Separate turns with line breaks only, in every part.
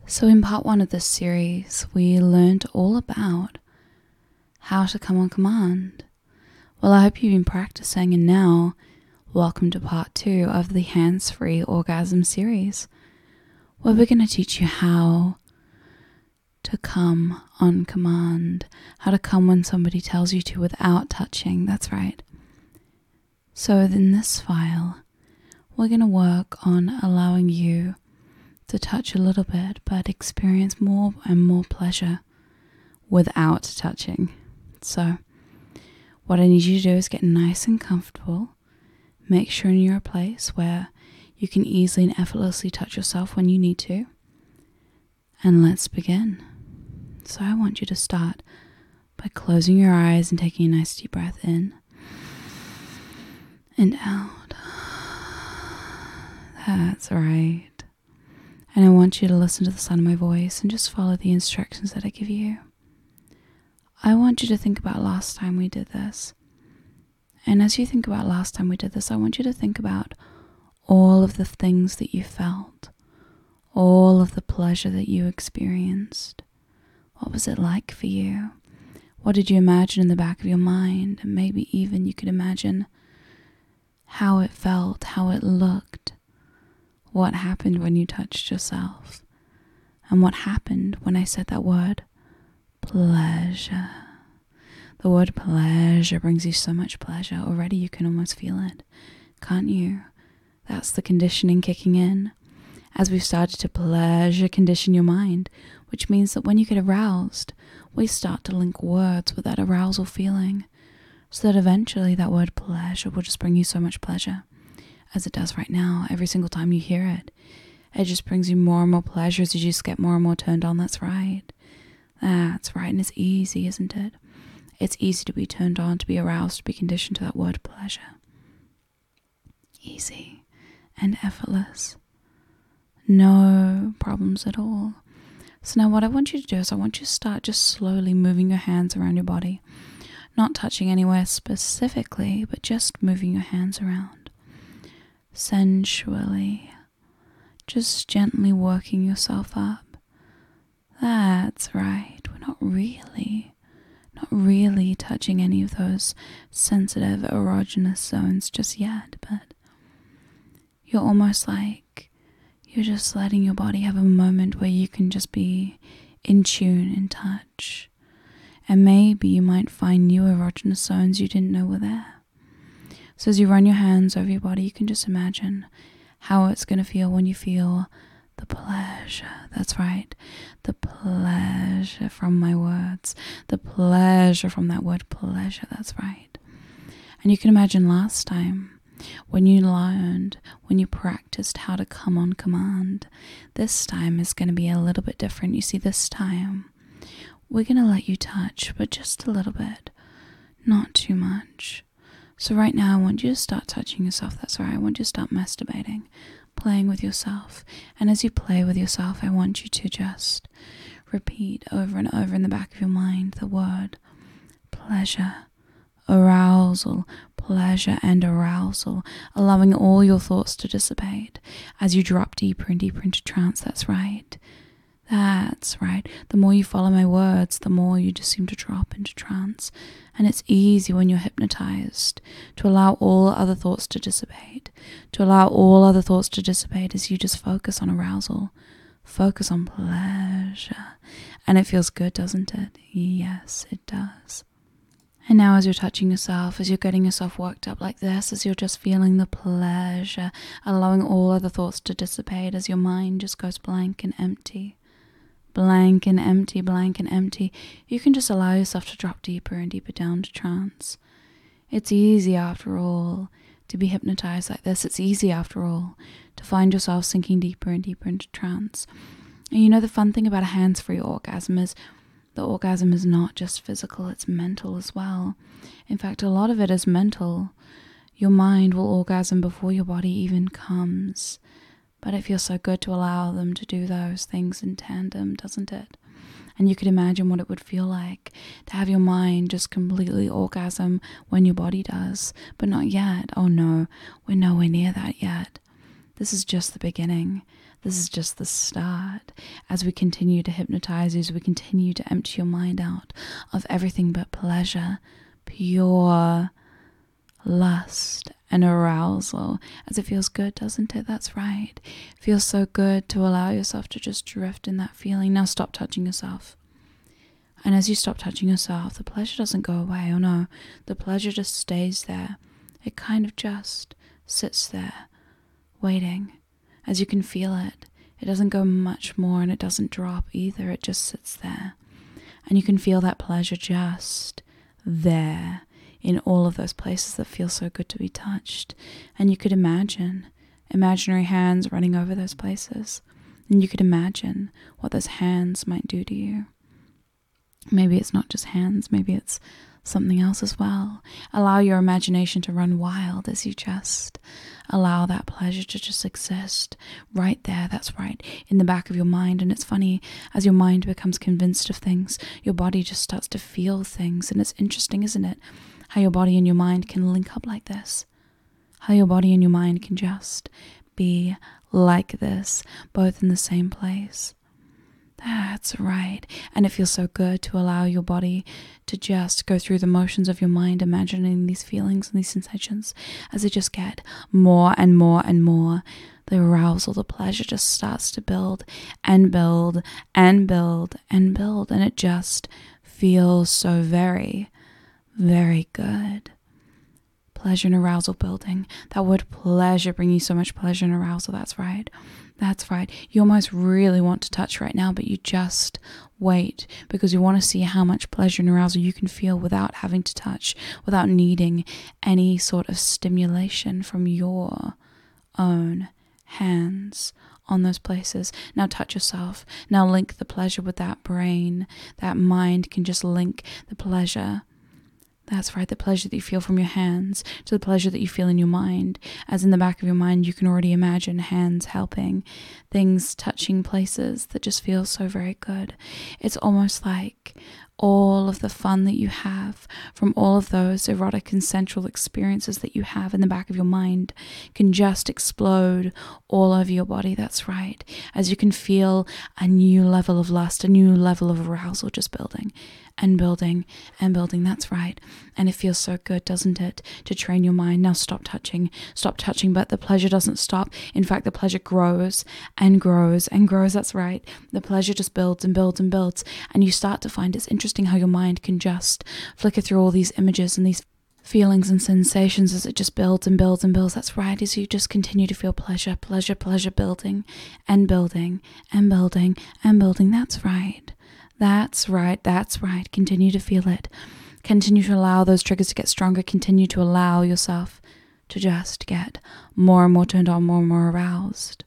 So in part 1 of this series, we learned all about how to come on command. Well, I hope you've been practicing, and now welcome to part 2 of the hands-free orgasm series, where we're going to teach you how to come on command, how to come when somebody tells you to without touching. That's right. So in this file, we're going to work on allowing you to touch a little bit, but experience more and more pleasure without touching. So what I need you to do is get nice and comfortable. Make sure you're a place where you can easily and effortlessly touch yourself when you need to. And let's begin. So I want you to start by closing your eyes and taking a nice deep breath in and out. That's right. And I want you to listen to the sound of my voice and just follow the instructions that I give you. I want you to think about last time we did this. And as you think about last time we did this, I want you to think about all of the things that you felt, all of the pleasure that you experienced. What was it like for you? What did you imagine in the back of your mind? And maybe even you could imagine how it felt, how it looked. What happened when you touched yourself? And what happened when I said that word, pleasure? The word pleasure brings you so much pleasure. Already you can almost feel it, can't you? That's the conditioning kicking in. As we've started to pleasure condition your mind, which means that when you get aroused, we start to link words with that arousal feeling, so that eventually that word pleasure will just bring you so much pleasure. As it does right now, every single time you hear it. It just brings you more and more pleasure as you just get more and more turned on. That's right. That's right. And it's easy, isn't it? It's easy to be turned on, to be aroused, to be conditioned to that word pleasure. Easy and effortless. No problems at all. So now what I want you to do is I want you to start just slowly moving your hands around your body. Not touching anywhere specifically, but just moving your hands around. Sensually, just gently working yourself up. That's right. We're not really touching any of those sensitive erogenous zones just yet, but you're almost like you're just letting your body have a moment where you can just be in tune, in touch. And maybe you might find new erogenous zones you didn't know were there. So as you run your hands over your body, you can just imagine how it's going to feel when you feel the pleasure. That's right. The pleasure from my words. The pleasure from that word pleasure. That's right. And you can imagine last time when you learned, when you practiced how to come on command. This time is going to be a little bit different. You see, this time we're going to let you touch, but just a little bit. Not too much. So right now, I want you to start touching yourself. That's right. I want you to start masturbating, playing with yourself. And as you play with yourself, I want you to just repeat over and over in the back of your mind the word pleasure, arousal, pleasure and arousal, allowing all your thoughts to dissipate as you drop deeper and deeper into trance. That's right. That's right. The more you follow my words, the more you just seem to drop into trance. And it's easy when you're hypnotized to allow all other thoughts to dissipate. To allow all other thoughts to dissipate as you just focus on arousal. Focus on pleasure. And it feels good, doesn't it? Yes, it does. And now as you're touching yourself, as you're getting yourself worked up like this, as you're just feeling the pleasure, allowing all other thoughts to dissipate as your mind just goes blank and empty. Blank and empty, blank and empty. You can just allow yourself to drop deeper and deeper down to trance. It's easy after all to be hypnotized like this. It's easy after all to find yourself sinking deeper and deeper into trance. And you know, the fun thing about a hands-free orgasm is the orgasm is not just physical, it's mental as well. In fact, a lot of it is mental. Your mind will orgasm before your body even comes. But it feels so good to allow them to do those things in tandem, doesn't it? And you could imagine what it would feel like to have your mind just completely orgasm when your body does. But not yet. Oh no, we're nowhere near that yet. This is just the beginning. This is just the start. As we continue to hypnotize you, as we continue to empty your mind out of everything but pleasure, pure lust and arousal, as it feels good, doesn't it? That's right. It feels so good to allow yourself to just drift in that feeling. Now stop touching yourself. And as you stop touching yourself, the pleasure doesn't go away. Oh no, the pleasure just stays there. It kind of just sits there, waiting. As you can feel it, it doesn't go much more and it doesn't drop either. It just sits there. And you can feel that pleasure just there in all of those places that feel so good to be touched. And you could imagine imaginary hands running over those places. And you could imagine what those hands might do to you. Maybe it's not just hands, maybe it's something else as well. Allow your imagination to run wild as you just allow that pleasure to just exist right there. That's right, in the back of your mind. And it's funny, as your mind becomes convinced of things, your body just starts to feel things. And it's interesting, isn't it, how your body and your mind can link up like this, how your body and your mind can just be like this, both in the same place. That's right. And it feels so good to allow your body to just go through the motions of your mind, imagining these feelings and these sensations as they just get more and more and more. The arousal, the pleasure just starts to build and build and build and build. And it just feels so very, very good. Pleasure and arousal building. That word pleasure bringing you so much pleasure and arousal. That's right. That's right. You almost really want to touch right now, but you just wait because you want to see how much pleasure and arousal you can feel without having to touch, without needing any sort of stimulation from your own hands on those places. Now touch yourself. Now link the pleasure with that brain. That mind can just link the pleasure. That's right, the pleasure that you feel from your hands to the pleasure that you feel in your mind. As in the back of your mind, you can already imagine hands helping, things touching places that just feel so very good. It's almost like all of the fun that you have from all of those erotic and sensual experiences that you have in the back of your mind can just explode all over your body. That's right. As you can feel a new level of lust, a new level of arousal just building and building and building. That's right. And it feels so good, doesn't it, to train your mind. Now stop touching, but the pleasure doesn't stop. In fact, the pleasure grows and grows and grows. That's right. The pleasure just builds and builds and builds. And you start to find it's interesting how your mind can just flicker through all these images and these feelings and sensations as it just builds and builds and builds. That's right. As you just continue to feel pleasure building and building and building and building. That's right. That's right. That's right. Continue to feel it. Continue to allow those triggers to get stronger. Continue to allow yourself to just get more and more turned on, more and more aroused.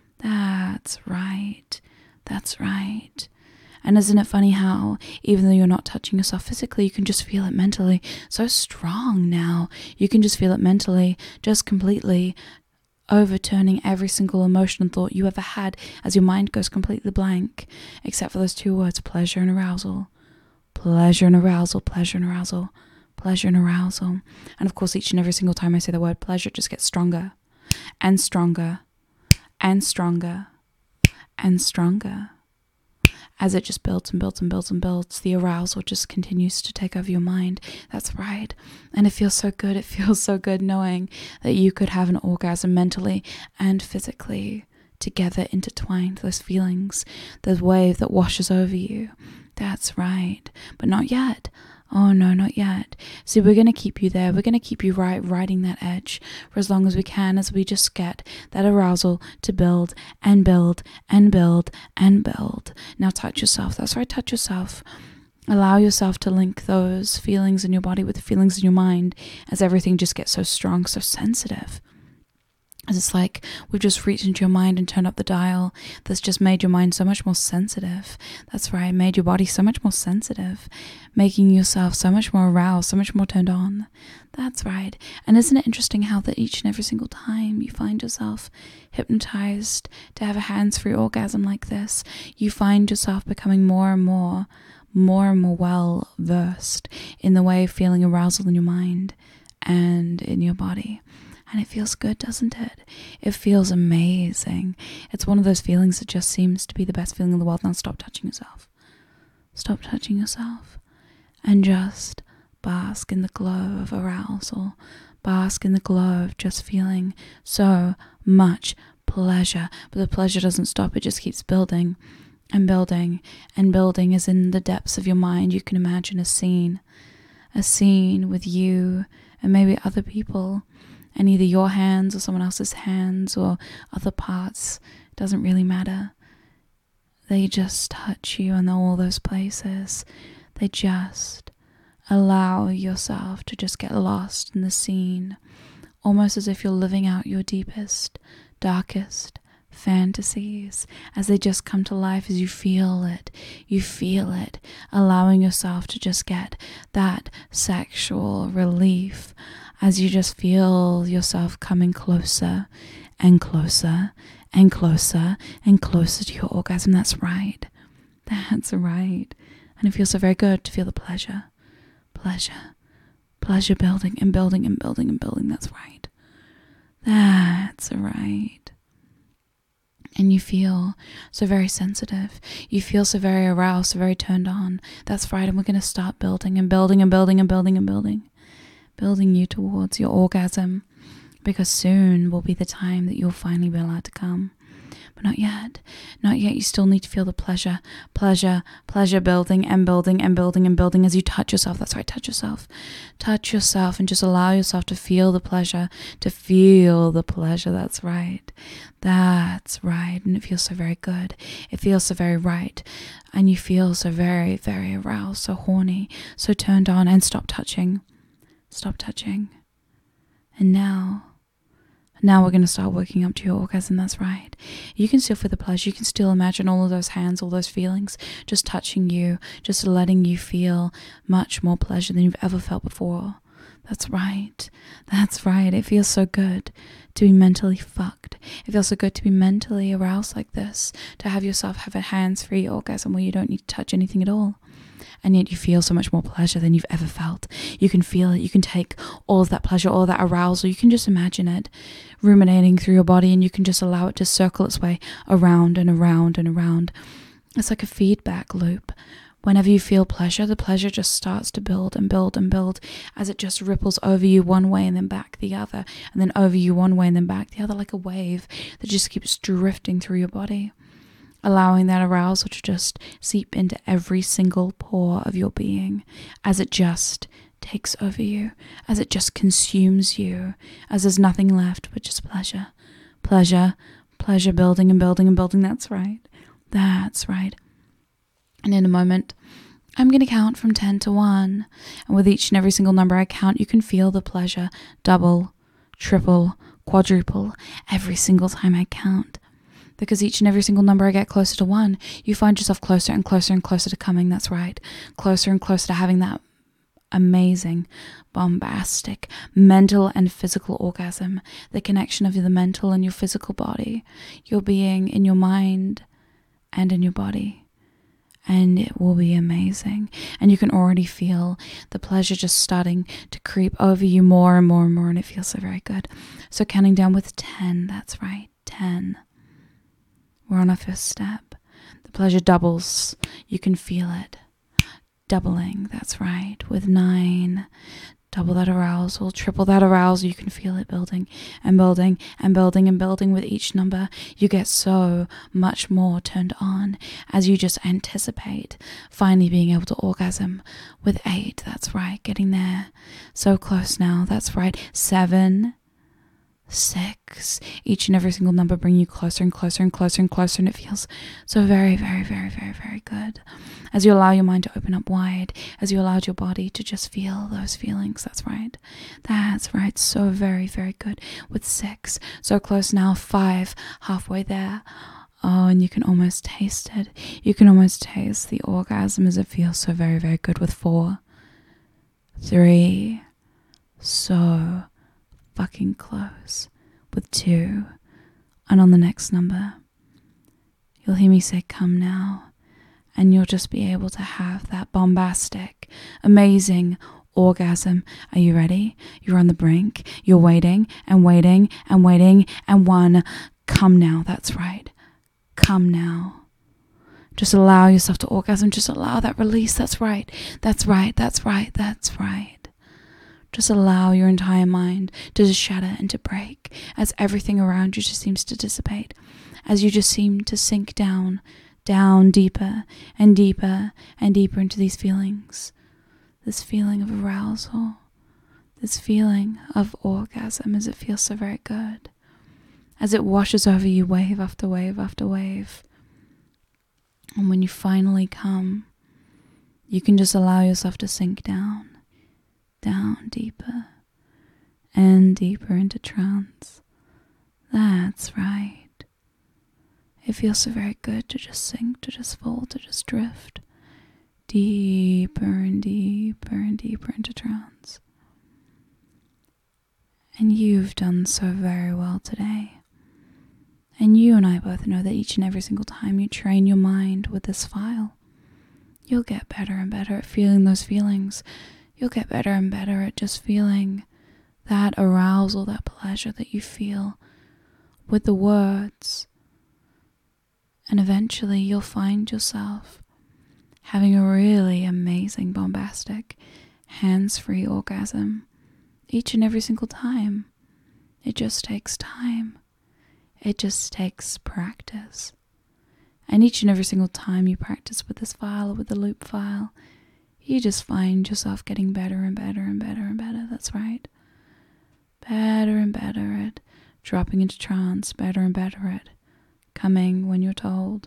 That's right. That's right. And isn't it funny how, even though you're not touching yourself physically, you can just feel it mentally so strong now. You can just feel it mentally, just completely overturning every single emotion and thought you ever had as your mind goes completely blank, except for those two words, pleasure and arousal. Pleasure and arousal, pleasure and arousal, pleasure and arousal. And of course, each and every single time I say the word pleasure, it just gets stronger and stronger and stronger and stronger. As it just builds and builds and builds and builds, the arousal just continues to take over your mind. That's right. And it feels so good. It feels so good knowing that you could have an orgasm mentally and physically together, intertwined, those feelings, the wave that washes over you. That's right. But not yet. Oh no, not yet. See, we're going to keep you there. We're going to keep you riding that edge for as long as we can, as we just get that arousal to build and build and build and build. Now touch yourself. That's right, touch yourself. Allow yourself to link those feelings in your body with the feelings in your mind as everything just gets so strong, so sensitive. As it's like we've just reached into your mind and turned up the dial that's just made your mind so much more sensitive. That's right, made your body so much more sensitive, making yourself so much more aroused, so much more turned on. That's right. And isn't it interesting how that each and every single time you find yourself hypnotized to have a hands-free orgasm like this, you find yourself becoming more and more well versed in the way of feeling arousal in your mind and in your body. And it feels good, doesn't it? It feels amazing. It's one of those feelings that just seems to be the best feeling in the world. Now stop touching yourself. Stop touching yourself. And just bask in the glow of arousal. Bask in the glow of just feeling so much pleasure. But the pleasure doesn't stop. It just keeps building and building and building. As in the depths of your mind, you can imagine a scene with you and maybe other people, and either your hands or someone else's hands or other parts. It doesn't really matter. They just touch you in all those places. They just allow yourself to just get lost in the scene, almost as if you're living out your deepest, darkest fantasies as they just come to life, as you feel it, allowing yourself to just get that sexual relief as you just feel yourself coming closer and closer and closer and closer to your orgasm. That's right. And it feels so very good to feel the pleasure building and building and building and building. That's right. And you feel so very sensitive. You feel so very aroused, so very turned on. That's right. And we're going to start building and building and building and building and building. Building you towards your orgasm. Because soon will be the time that you'll finally be allowed to come. But not yet. You still need to feel the pleasure building and building and building and building as you touch yourself. That's right, touch yourself and just allow yourself to feel the pleasure, That's right. And it feels so very good. It feels so very right. And you feel so very, very aroused, so horny, so turned on. And stop touching. And now we're going to start working up to your orgasm. That's right. You can still feel the pleasure. You can still imagine all of those hands, all those feelings, just touching you, just letting you feel much more pleasure than you've ever felt before. That's right. It feels so good to be mentally fucked. It feels so good to be mentally aroused like this, to have yourself have a hands-free orgasm where you don't need to touch anything at all. And yet you feel so much more pleasure than you've ever felt. You can feel it. You can take all of that pleasure, all of that arousal. You can just imagine it ruminating through your body, and you can just allow it to circle its way around and around and around. It's like a feedback loop. Whenever you feel pleasure, the pleasure just starts to build and build and build as it just ripples over you one way and then back the other, and then over you one way and then back the other, like a wave that just keeps drifting through your body. Allowing that arousal to just seep into every single pore of your being as it just takes over you, as it just consumes you, as there's nothing left but just pleasure building and building and building. That's right. And in a moment, I'm going to count from 10 to 1. And with each and every single number I count, you can feel the pleasure double, triple, quadruple every single time I count. Because each and every single number I get closer to 1, you find yourself closer and closer and closer to coming. That's right. Closer and closer to having that amazing, bombastic, mental and physical orgasm. The connection of the mental and your physical body. Your being in your mind and in your body. And it will be amazing. And you can already feel the pleasure just starting to creep over you more and more and more. And it feels so very good. So counting down with 10. That's right. 10. We're on our first step. The pleasure doubles. You can feel it. Doubling. That's right. With 9. Double that arousal. Triple that arousal. You can feel it building and building and building and building with each number. You get so much more turned on as you just anticipate finally being able to orgasm with 8. That's right. Getting there. So close now. That's right. 7. 6. Each and every single number bring you closer and closer and closer and closer, and it feels so very, very, very, very, very good. As you allow your mind to open up wide, as you allow your body to just feel those feelings. That's right. So very, very good. With 6, so close now. 5, halfway there. Oh, and you can almost taste it. You can almost taste the orgasm as it feels so very, very good. With 4, 3, so fucking close. With 2, and on the next number, you'll hear me say, come now, and you'll just be able to have that bombastic, amazing orgasm. Are you ready? You're on the brink. You're waiting and waiting and waiting. And one, come now. That's right. Come now. Just allow yourself to orgasm. Just allow that release. That's right. That's right. That's right. That's right. Just allow your entire mind to just shatter and to break as everything around you just seems to dissipate, as you just seem to sink down deeper and deeper and deeper into these feelings. This feeling of arousal, this feeling of orgasm, as it feels so very good, as it washes over you wave after wave after wave. And when you finally come, you can just allow yourself to sink down deeper and deeper into trance. That's right. It feels so very good to just sink, to just fall, to just drift deeper and deeper and deeper into trance. And you've done so very well today. And you and I both know that each and every single time you train your mind with this file, you'll get better and better at feeling those feelings. You'll get better and better at just feeling that arousal, that pleasure that you feel with the words. And eventually you'll find yourself having a really amazing, bombastic, hands-free orgasm each and every single time. It just takes time. It just takes practice. And each and every single time you practice with this file or with the loop file, you just find yourself getting better and better and better and better. That's right. Better and better at dropping into trance, better and better at coming when you're told.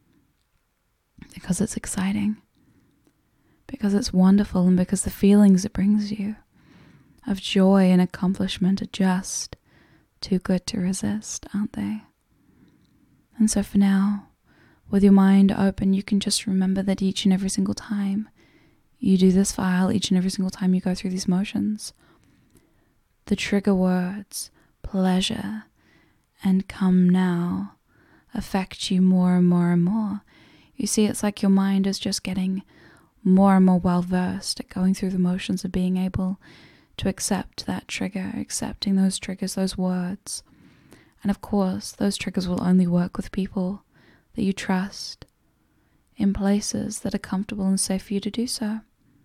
Because it's exciting. Because it's wonderful, and because the feelings it brings you of joy and accomplishment are just too good to resist, aren't they? And so for now, with your mind open, you can just remember that each and every single time you do this file, each and every single time you go through these motions, the trigger words, pleasure, and come now, affect you more and more and more. You see, it's like your mind is just getting more and more well versed at going through the motions of being able to accept that trigger, accepting those triggers, those words. And of course, those triggers will only work with people that you trust, in places that are comfortable and safe for you to do so.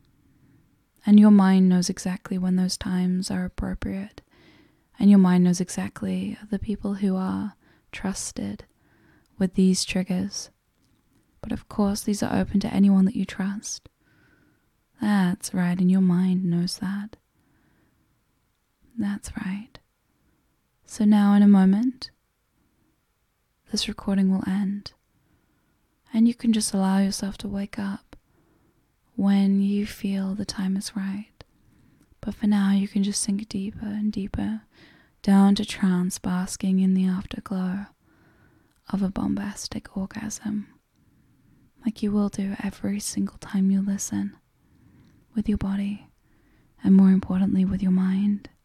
And your mind knows exactly when those times are appropriate. And your mind knows exactly the people who are trusted with these triggers. But of course, these are open to anyone that you trust. That's right, and your mind knows that. That's right. So now in a moment, this recording will end. And you can just allow yourself to wake up when you feel the time is right. But for now, you can just sink deeper and deeper down to trance, basking in the afterglow of a bombastic orgasm, like you will do every single time you listen, with your body, and more importantly, with your mind.